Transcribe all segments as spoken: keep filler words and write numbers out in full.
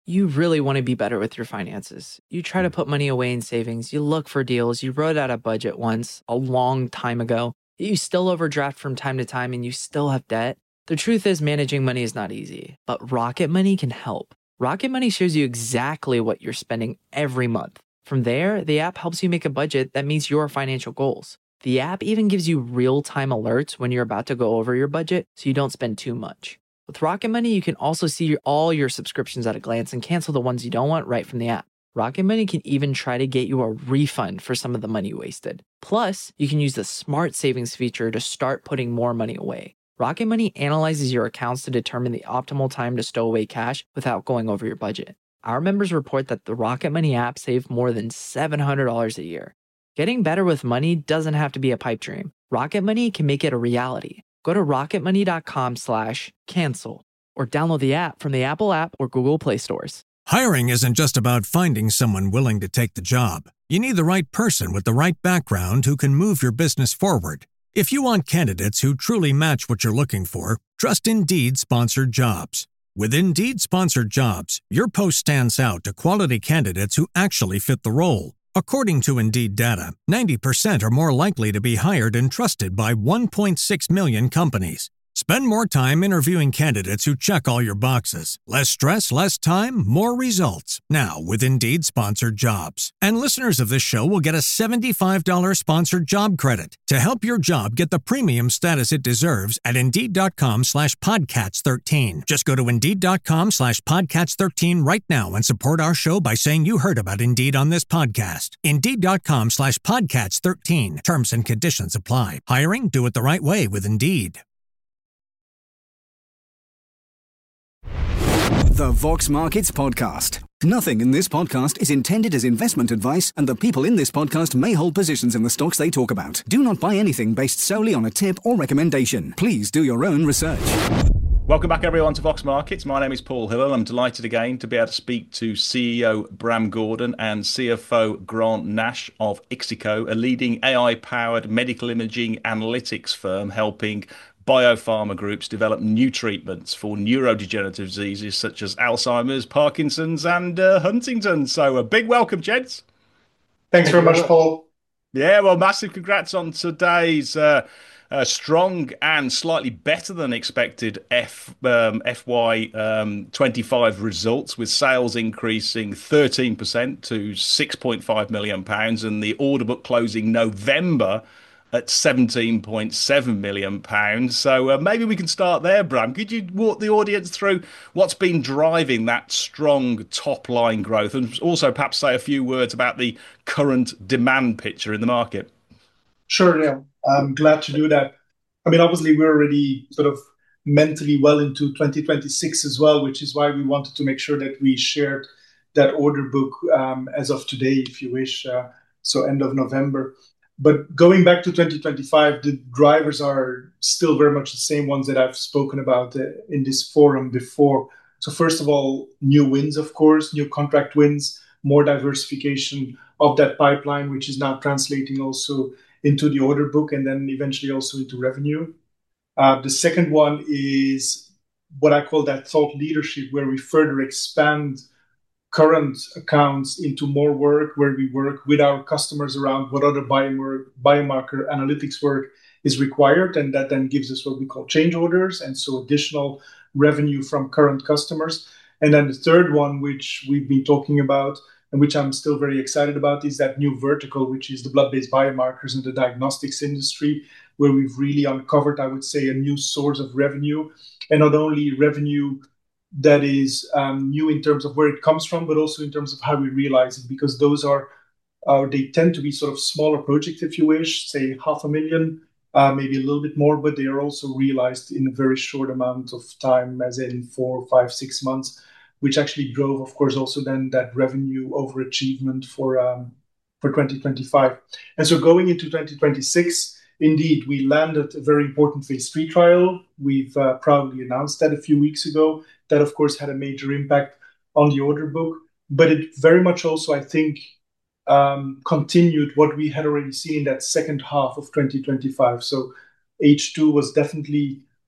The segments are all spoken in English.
You really want to be better with your finances. You try to put money away in savings, you look for deals, you wrote out a budget once a long time ago, you still overdraft from time to time, and you still have debt. The truth is, managing money is not easy, but Rocket Money can help. Rocket Money shows you exactly what you're spending every month. From there, the app helps you make a budget that meets your financial goals. The app even gives you real-time alerts when you're about to go over your budget so you don't spend too much. With Rocket Money, you can also see all your subscriptions at a glance and cancel the ones you don't want right from the app. Rocket Money can even try to get you a refund for some of the money you wasted. Plus, you can use the Smart Savings feature to start putting more money away. Rocket Money analyzes your accounts to determine the optimal time to stow away cash without going over your budget. Our members report that the Rocket Money app saved more than seven hundred dollars a year. Getting better with money doesn't have to be a pipe dream. Rocket Money can make it a reality. Go to rocketmoney.com slash cancel or download the app from the Apple app or Google Play stores. Hiring isn't just about finding someone willing to take the job. You need the right person with the right background who can move your business forward. If you want candidates who truly match what you're looking for, trust Indeed Sponsored Jobs. With Indeed Sponsored Jobs, your post stands out to quality candidates who actually fit the role. According to Indeed data, ninety percent are more likely to be hired and trusted by one point six million companies. Spend more time interviewing candidates who check all your boxes. Less stress, less time, more results. Now with Indeed Sponsored Jobs. And listeners of this show will get a seventy-five dollars sponsored job credit to help your job get the premium status it deserves at Indeed.com slash Podcats13. Just go to Indeed.com slash Podcats13 right now and support our show by saying you heard about Indeed on this podcast. Indeed.com slash Podcats13. Terms and conditions apply. Hiring? Do it the right way with Indeed. The Vox Markets Podcast. Nothing in this podcast is intended as investment advice, and the people in this podcast may hold positions in the stocks they talk about. Do not buy anything based solely on a tip or recommendation. Please do your own research. Welcome back, everyone, to Vox Markets. My name is Paul Hillel. I'm delighted again to be able to speak to C E O Bram Gordon and C F O Grant Nash of Ixico, a leading A I-powered medical imaging analytics firm helping biopharma groups develop new treatments for neurodegenerative diseases such as Alzheimer's, Parkinson's, and uh, Huntington's. So a big welcome, gents. Thanks very much, Paul. Yeah, well, massive congrats on today's uh, uh, strong and slightly better than expected F, um, F Y um, twenty-five results, with sales increasing thirteen percent to six point five million pounds and the order book closing November at seventeen point seven million pounds. So uh, maybe we can start there, Bram. Could you walk the audience through what's been driving that strong top-line growth, and also perhaps say a few words about the current demand picture in the market? Sure, yeah. I'm glad to do that. I mean, obviously, we're already sort of mentally well into twenty twenty-six as well, which is why we wanted to make sure that we shared that order book um, as of today, if you wish, uh, so end of November. But going back to twenty twenty-five, the drivers are still very much the same ones that I've spoken about uh, in this forum before. So first of all, new wins, of course, new contract wins, more diversification of that pipeline, which is now translating also into the order book and then eventually also into revenue. Uh, the second one is what I call that thought leadership, where we further expand current accounts into more work, where we work with our customers around what other biomarker, biomarker analytics work is required. And that then gives us what we call change orders, and so additional revenue from current customers. And then the third one, which we've been talking about and which I'm still very excited about, is that new vertical, which is the blood-based biomarkers in the diagnostics industry, where we've really uncovered, I would say, a new source of revenue. And not only revenue that is um, new in terms of where it comes from, but also in terms of how we realize it, because those are, uh, they tend to be sort of smaller projects, if you wish, say half a million, uh, maybe a little bit more, but they are also realized in a very short amount of time, as in four, five, six months, which actually drove, of course, also then that revenue overachievement for um, for twenty twenty-five. And so going into twenty twenty-six, indeed, we landed a very important phase three trial. We've uh, proudly announced that a few weeks ago. That, of course, had a major impact on the order book. But it very much also, I think, um, continued what we had already seen in that second half of twenty twenty-five. So H two was definitely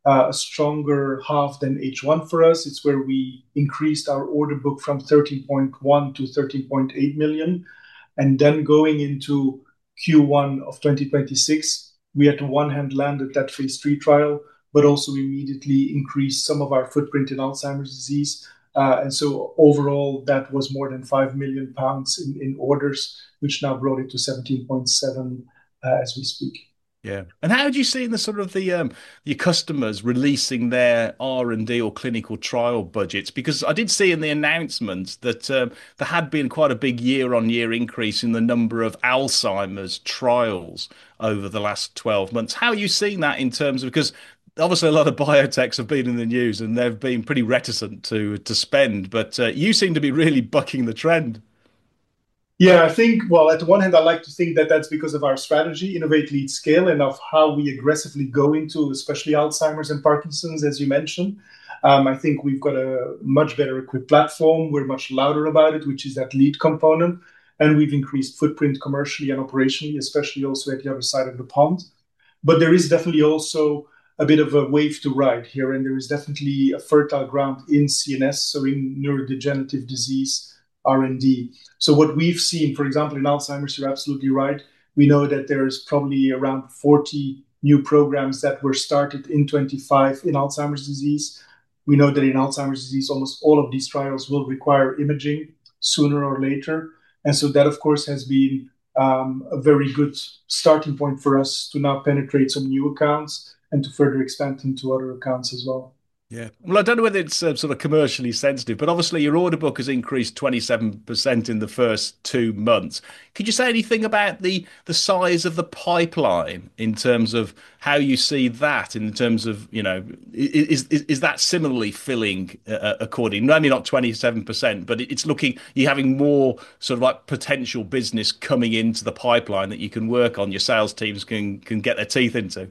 uh, a stronger half than H one for us. It's where we increased our order book from thirteen point one to thirteen point eight million. And then going into Q one of twenty twenty-six, we had to one hand landed that phase three trial, but also immediately increased some of our footprint in Alzheimer's disease. Uh, and so overall, that was more than five million pounds in, in orders, which now brought it to seventeen point seven uh, as we speak. Yeah. And how do you see in the sort of the um, your customers releasing their R and D or clinical trial budgets? Because I did see in the announcement that um, there had been quite a big year-on-year increase in the number of Alzheimer's trials over the last twelve months. How are you seeing that in terms of, because obviously a lot of biotechs have been in the news and they've been pretty reticent to to spend, but uh, you seem to be really bucking the trend. Yeah, I think, well, at the one hand, I like to think that that's because of our strategy, Innovate, Lead, Scale, and of how we aggressively go into, especially Alzheimer's and Parkinson's, as you mentioned. Um, I think we've got a much better equipped platform. We're much louder about it, which is that lead component. And we've increased footprint commercially and operationally, especially also at the other side of the pond. But there is definitely also a bit of a wave to ride here, and there is definitely a fertile ground in C N S, so in neurodegenerative disease, R and D. So what we've seen, for example, in Alzheimer's, you're absolutely right. We know that there's probably around forty new programs that were started in twenty-five in Alzheimer's disease. We know that in Alzheimer's disease, almost all of these trials will require imaging sooner or later. And so that, of course, has been um, a very good starting point for us to now penetrate some new accounts and to further expand into other accounts as well. Yeah. Well, I don't know whether it's uh, sort of commercially sensitive, but obviously your order book has increased twenty-seven percent in the first two months. Could you say anything about the the size of the pipeline in terms of how you see that in terms of, you know, is is, is that similarly filling uh, according, maybe not twenty-seven percent, but it's looking, you're having more sort of like potential business coming into the pipeline that you can work on, your sales teams can can get their teeth into?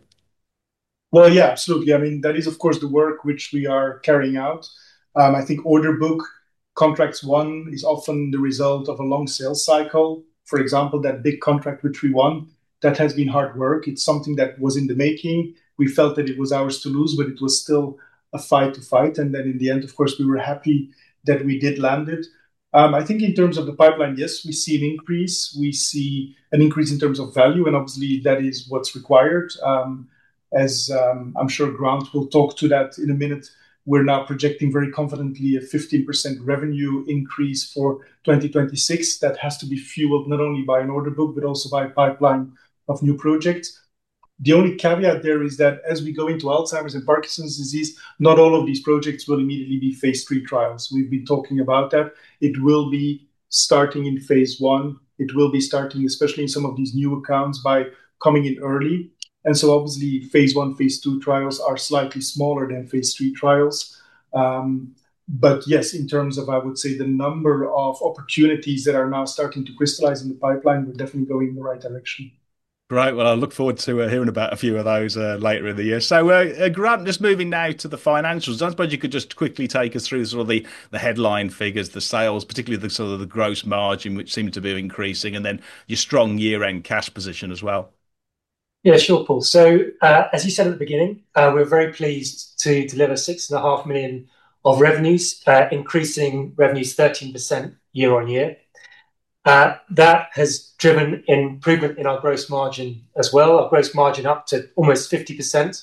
Well, yeah, absolutely. I mean, that is, of course, the work which we are carrying out. Um, I think order book contracts won is often the result of a long sales cycle. For example, that big contract which we won, that has been hard work. It's something that was in the making. We felt that it was ours to lose, but it was still a fight to fight. And then in the end, of course, we were happy that we did land it. Um, I think in terms of the pipeline, yes, we see an increase. We see an increase in terms of value, and obviously that is what's required. Um, As um, I'm sure Grant will talk to that in a minute, we're now projecting very confidently a fifteen percent revenue increase for twenty twenty-six. That has to be fueled not only by an order book, but also by a pipeline of new projects. The only caveat there is that as we go into Alzheimer's and Parkinson's disease, not all of these projects will immediately be phase three trials. We've been talking about that. It will be starting in phase one. It will be starting, especially in some of these new accounts, by coming in early. And so obviously phase one, phase two trials are slightly smaller than phase three trials. Um, but yes, in terms of, I would say, the number of opportunities that are now starting to crystallize in the pipeline, we're definitely going in the right direction. Great. Well, I look forward to uh, hearing about a few of those uh, later in the year. So, uh, uh, Grant, just moving now to the financials, I suppose you could just quickly take us through sort of the, the headline figures, the sales, particularly the sort of the gross margin, which seems to be increasing, and then your strong year-end cash position as well. Yeah, sure, Paul. So, uh, as you said at the beginning, uh, we're very pleased to deliver six and a half million of revenues, uh, increasing revenues thirteen percent year on year. Uh, that has driven improvement in our gross margin as well. Our gross margin up to almost fifty percent.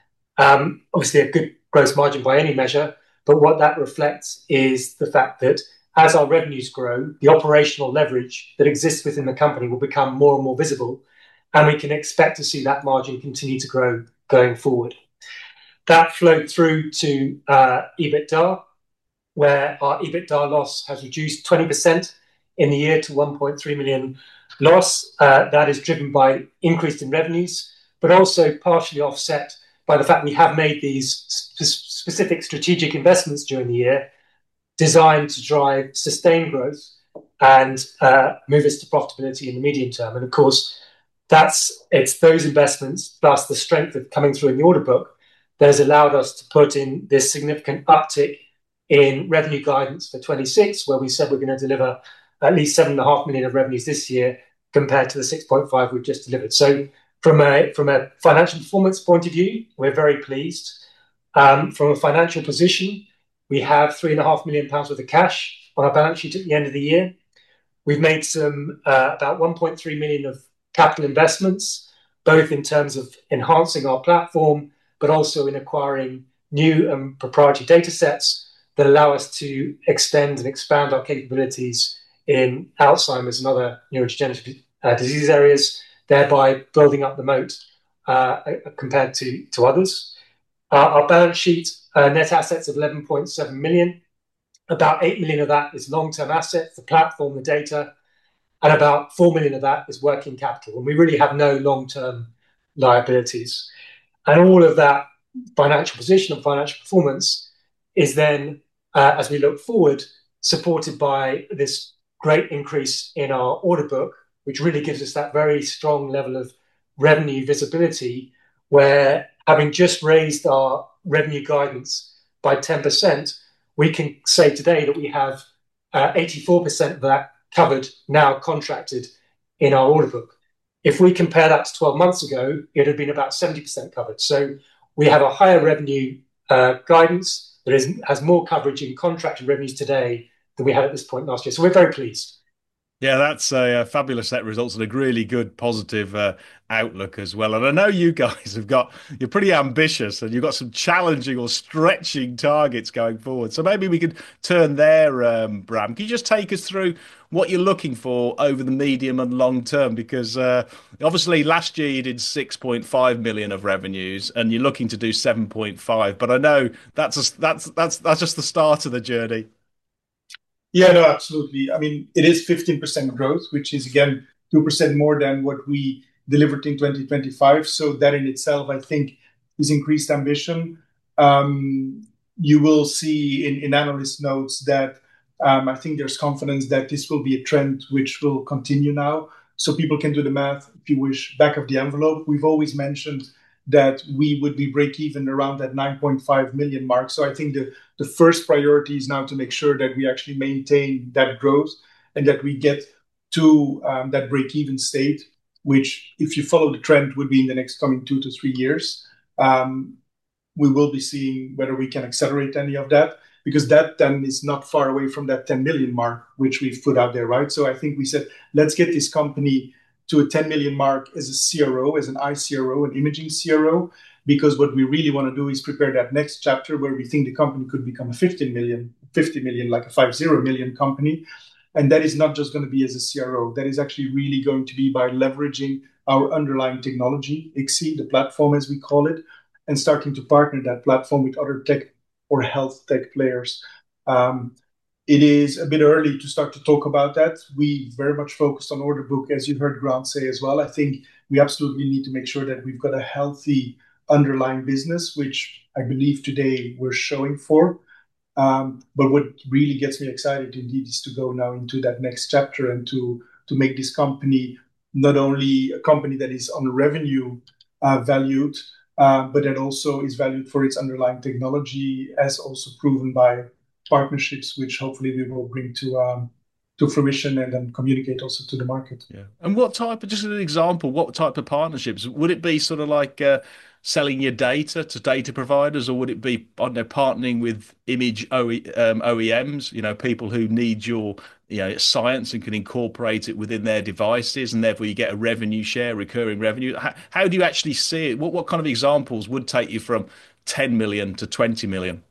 Um, obviously, a good gross margin by any measure, but what that reflects is the fact that as our revenues grow, the operational leverage that exists within the company will become more and more visible. And we can expect to see that margin continue to grow going forward. That flowed through to uh, EBITDA, where our EBITDA loss has reduced twenty percent in the year to one point three million loss. Uh, that is driven by increase in revenues, but also partially offset by the fact we have made these sp- specific strategic investments during the year designed to drive sustained growth and uh, move us to profitability in the medium term. And of course, That's it's those investments plus the strength of coming through in the order book that has allowed us to put in this significant uptick in revenue guidance for twenty-six, where we said we're going to deliver at least seven and a half million of revenues this year compared to the six point five we've just delivered. So from a from a financial performance point of view, we're very pleased. Um, from a financial position, we have three and a half million pounds worth of cash on our balance sheet at the end of the year. We've made some uh, about one point three million of capital investments, both in terms of enhancing our platform, but also in acquiring new and proprietary data sets that allow us to extend and expand our capabilities in Alzheimer's and other neurodegenerative uh, disease areas, thereby building up the moat uh, compared to, to others. Uh, our balance sheet, uh, net assets of eleven point seven million. About eight million of that is long-term assets, the platform, the data, and about four million of that is working capital. And we really have no long-term liabilities. And all of that financial position and financial performance is then, uh, as we look forward, supported by this great increase in our order book, which really gives us that very strong level of revenue visibility, where having just raised our revenue guidance by ten percent, we can say today that we have uh, eighty-four percent of that covered, now contracted in our order book. If we compare that to twelve months ago, it had been about seventy percent covered. So we have a higher revenue uh, guidance that is, has more coverage in contracted revenues today than we had at this point last year. So we're very pleased. Yeah, that's a, a fabulous set of results and a really good positive uh, outlook as well. And I know you guys have got, you're pretty ambitious and you've got some challenging or stretching targets going forward. So maybe we could turn there, um, Bram. Can you just take us through what you're looking for over the medium and long term? Because uh, obviously last year you did six point five million of revenues and you're looking to do seven point five. But I know that's a, that's that's that's just the start of the journey. Yeah, no, absolutely. I mean, it is fifteen percent growth, which is, again, two percent more than what we delivered in twenty twenty-five. So that in itself, I think, is increased ambition. Um, you will see in, in analyst notes that um, I think there's confidence that this will be a trend which will continue now. So people can do the math, if you wish, back of the envelope. We've always mentioned that we would be break even around that nine point five million mark. So I think the, the first priority is now to make sure that we actually maintain that growth and that we get to um, that break even state, which, if you follow the trend, would be in the next coming two to three years. Um, we will be seeing whether we can accelerate any of that, because that then is not far away from that ten million mark, which we've put out there, right? So I think we said, let's get this company to a ten million mark as a C R O, as an I C R O, an imaging C R O, because what we really want to do is prepare that next chapter where we think the company could become a fifteen million, fifty million, like a fifty million company. And that is not just going to be as a C R O. That is actually really going to be by leveraging our underlying technology, I C S I, the platform as we call it, and starting to partner that platform with other tech or health tech players. Um, It is a bit early to start to talk about that. We very much focused on order book, as you heard Grant say as well. I think we absolutely need to make sure that we've got a healthy underlying business, which I believe today we're showing for. Um, but what really gets me excited indeed is to go now into that next chapter and to, to make this company not only a company that is on revenue uh, valued, uh, but that also is valued for its underlying technology, as also proven by partnerships, which hopefully we will bring to um, to fruition and then communicate also to the market. Yeah. And what type of, just an example, what type of partnerships? Would it be sort of like uh, selling your data to data providers, or would it be, I don't know, partnering with image O E, um, O E Ms, you know, people who need your, you know, science and can incorporate it within their devices, and therefore you get a revenue share, recurring revenue? How, how do you actually see it? What, what kind of examples would take you from ten million to twenty million?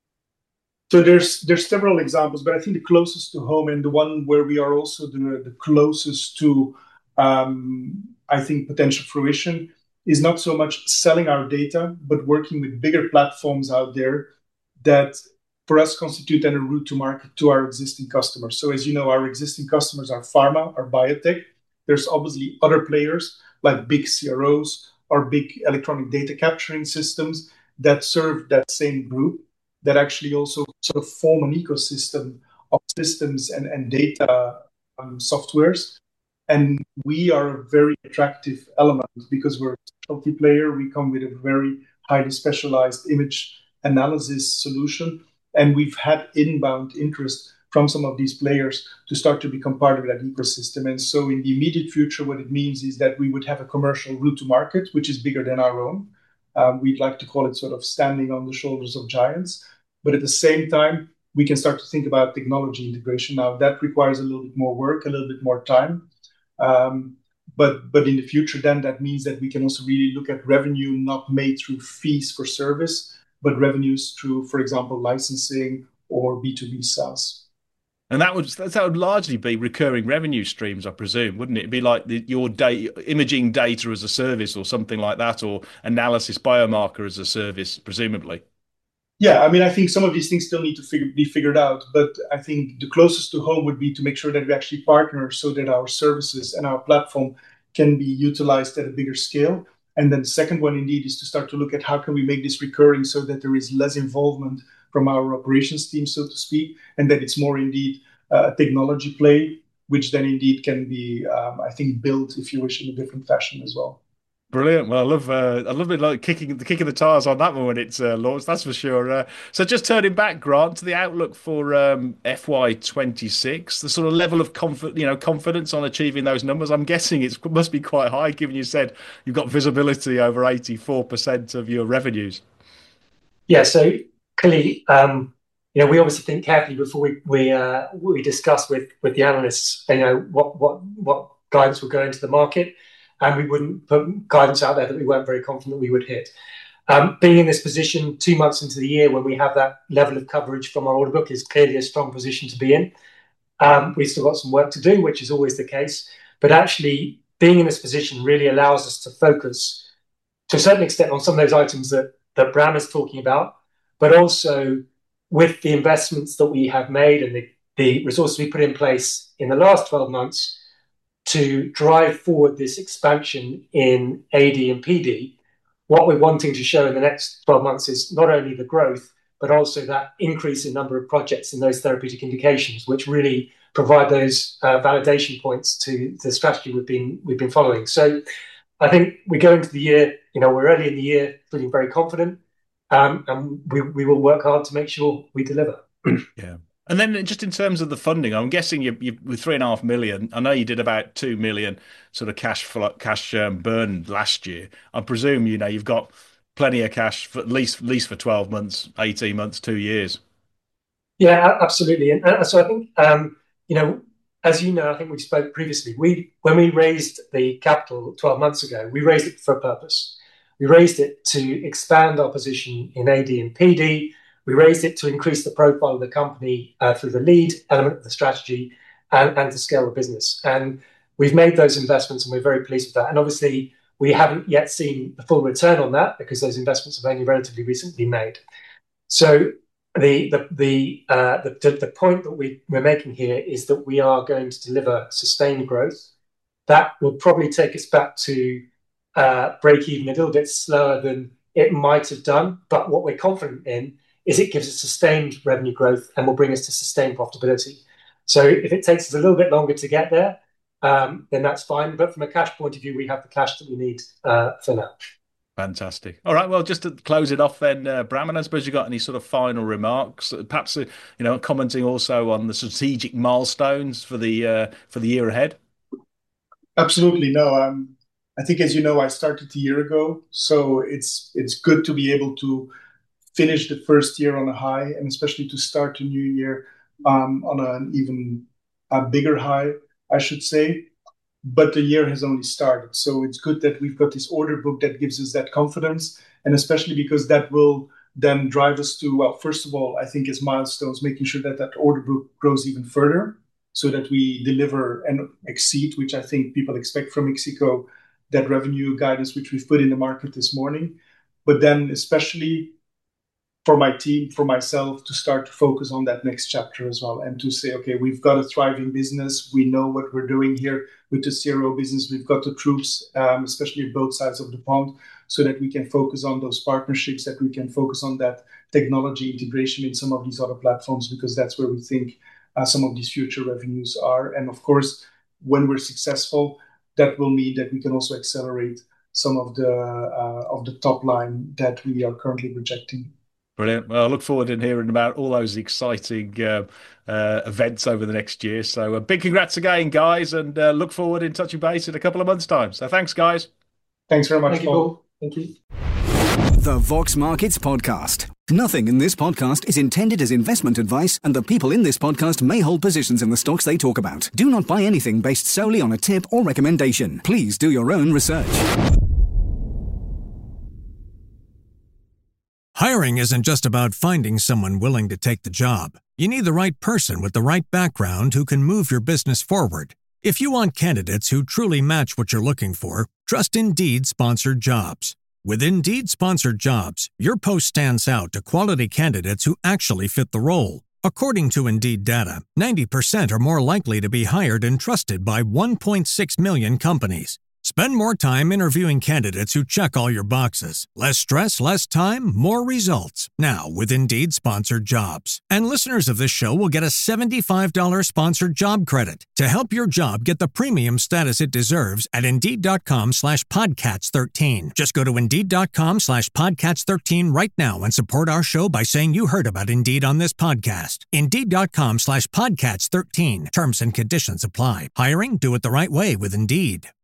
So there's there's several examples, but I think the closest to home and the one where we are also the, the closest to, um, I think, potential fruition is not so much selling our data, but working with bigger platforms out there that for us constitute then a route to market to our existing customers. So as you know, our existing customers are pharma or biotech. There's obviously other players like big C R Os or big electronic data capturing systems that serve that same group, that actually also sort of form an ecosystem of systems and, and data um, softwares. And we are a very attractive element because we're a specialty player. We come with a very highly specialized image analysis solution. And we've had inbound interest from some of these players to start to become part of that ecosystem. And so in the immediate future, what it means is that we would have a commercial route to market, which is bigger than our own. Um, we'd like to call it sort of standing on the shoulders of giants. But at the same time, we can start to think about technology integration. Now, that requires a little bit more work, a little bit more time. Um, but but in the future, then that means that we can also really look at revenue not made through fees for service, but revenues through, for example, licensing or B two B SaaS. And that would that would largely be recurring revenue streams, I presume, wouldn't it? It'd be like the, your data, imaging data as a service or something like that, or analysis biomarker as a service, presumably. Yeah, I mean, I think some of these things still need to figure, be figured out, but I think the closest to home would be to make sure that we actually partner so that our services and our platform can be utilized at a bigger scale. And then the second one, indeed, is to start to look at how can we make this recurring so that there is less involvement from our operations team, so to speak, and that it's more indeed uh, a technology play, which then indeed can be, um, I think, built, if you wish, in a different fashion as well. Brilliant. Well, I love uh, I love it like kicking the kicking the tires on that one when it's uh, launched. That's for sure. Uh, so, just turning back, Grant, to the outlook for um, F Y twenty-six, the sort of level of confidence, you know, confidence on achieving those numbers. I'm guessing it must be quite high, given you said you've got visibility over eighty-four percent of your revenues. Yeah. So clearly, um, you know, we obviously think carefully before we we uh, we discuss with with the analysts, you know, what what what guidance will go into the market. And we wouldn't put guidance out there that we weren't very confident we would hit. Um, being in this position two months into the year when we have that level of coverage from our order book is clearly a strong position to be in. Um, we've still got some work to do, which is always the case. But actually, being in this position really allows us to focus to a certain extent on some of those items that, that Bram is talking about, but also with the investments that we have made and the, the resources we put in place in the last twelve months, to drive forward this expansion in A D and P D, what we're wanting to show in the next twelve months is not only the growth, but also that increase in number of projects in those therapeutic indications, which really provide those uh, validation points to the strategy we've been we've been following. So I think we go into the year, you know, we're early in the year, feeling very confident, um, and we, we will work hard to make sure we deliver. Yeah. And then just in terms of the funding, I'm guessing you, you with three and a half million. I know you did about two million sort of cash flow, cash um, burn last year. I presume you know you've got plenty of cash for at least at least for twelve months, eighteen months, two years. Yeah, absolutely. And uh, so I think um, you know, as you know, I think we spoke previously. We when we raised the capital twelve months ago, we raised it for a purpose. We raised it to expand our position in A D and P D. We raised it to increase the profile of the company uh, through the lead element of the strategy and, and to scale the business. And we've made those investments and we're very pleased with that. And obviously, we haven't yet seen the full return on that because those investments have only relatively recently made. So the the the uh, the, the point that we, we're making here is that we are going to deliver sustained growth. That will probably take us back to uh, break even a little bit slower than it might have done. But what we're confident in is it gives us sustained revenue growth and will bring us to sustained profitability. So if it takes us a little bit longer to get there, um, then that's fine. But from a cash point of view, we have the cash that we need uh, for now. Fantastic. All right. Well, just to close it off then, uh, Bram, and I suppose you got any sort of final remarks, perhaps, uh, you know, commenting also on the strategic milestones for the uh, for the year ahead. Absolutely. No, um, I think, as you know, I started a year ago, so it's it's good to be able to finish the first year on a high, and especially to start a new year um, on an even a bigger high, I should say. But the year has only started, so it's good that we've got this order book that gives us that confidence, and especially because that will then drive us to, well, first of all, I think as milestones, making sure that that order book grows even further, so that we deliver and exceed, which I think people expect from Ixico, that revenue guidance which we've put in the market this morning. But then especially for my team, for myself, to start to focus on that next chapter as well, and to say, okay, we've got a thriving business. We know what we're doing here with the C R O business. We've got the troops, um, especially both sides of the pond, so that we can focus on those partnerships, that we can focus on that technology integration in some of these other platforms, because that's where we think uh, some of these future revenues are. And of course, when we're successful, that will mean that we can also accelerate some of the uh, of the top line that we are currently projecting. Brilliant. Well, I look forward to hearing about all those exciting uh, uh, events over the next year. So a big congrats again, guys, and uh, look forward in touching base in a couple of months' time. So thanks, guys. Thanks very much, Thank you, Paul. Paul. Thank you. The Vox Markets Podcast. Nothing in this podcast is intended as investment advice, and the people in this podcast may hold positions in the stocks they talk about. Do not buy anything based solely on a tip or recommendation. Please do your own research. Hiring isn't just about finding someone willing to take the job. You need the right person with the right background who can move your business forward. If you want candidates who truly match what you're looking for, trust Indeed Sponsored Jobs. With Indeed Sponsored Jobs, your post stands out to quality candidates who actually fit the role. According to Indeed data, ninety percent are more likely to be hired and trusted by one point six million companies. Spend more time interviewing candidates who check all your boxes. Less stress, less time, more results. Now with Indeed Sponsored Jobs. And listeners of this show will get a seventy-five dollars sponsored job credit to help your job get the premium status it deserves at Indeed.com slash Podcats 13. Just go to Indeed.com slash Podcats 13 right now and support our show by saying you heard about Indeed on this podcast. Indeed.com slash Podcats 13. Terms and conditions apply. Hiring? Do it the right way with Indeed.